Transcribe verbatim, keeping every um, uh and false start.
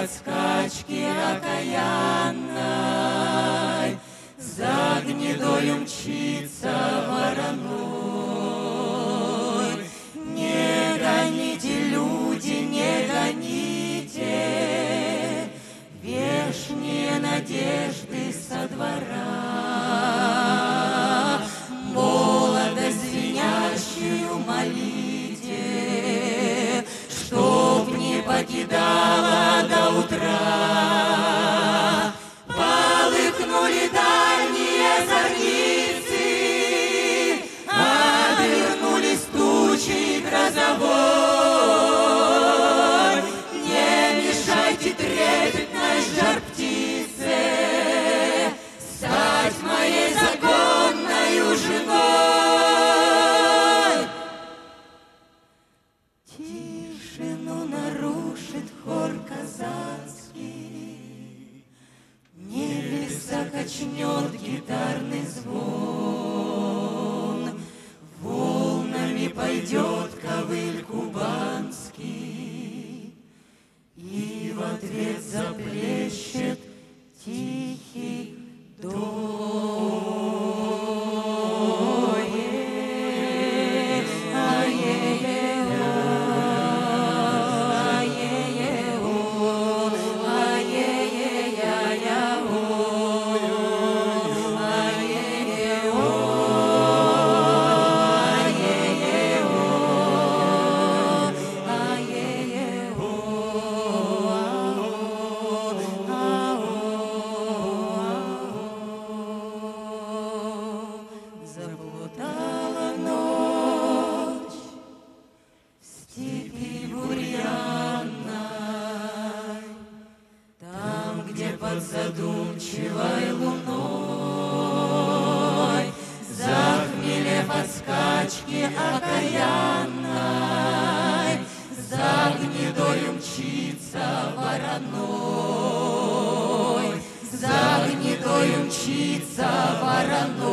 от скачки окаянной, за гнедою мчится вороной. Не гоните, люди, не гоните вешние надежды со двора. Молодость звенящую молите, чтоб не покидала до утра. Полыхнули дальние зорницы, обернулись тучей грозовой. Не мешайте трепетной жар птице стать моей законною женой. Тишину нарушит хор казацкий, небеса качнет гитарный звон, волнами пойдет ковыль кубанский, и в ответ заплещет тихий дой. Заплутала ночь в степи бурьяной, там, где под задумчивой луной, захмелев от скачки окаянной, за гнедою мчится вороной, за гнедою мчится вороной.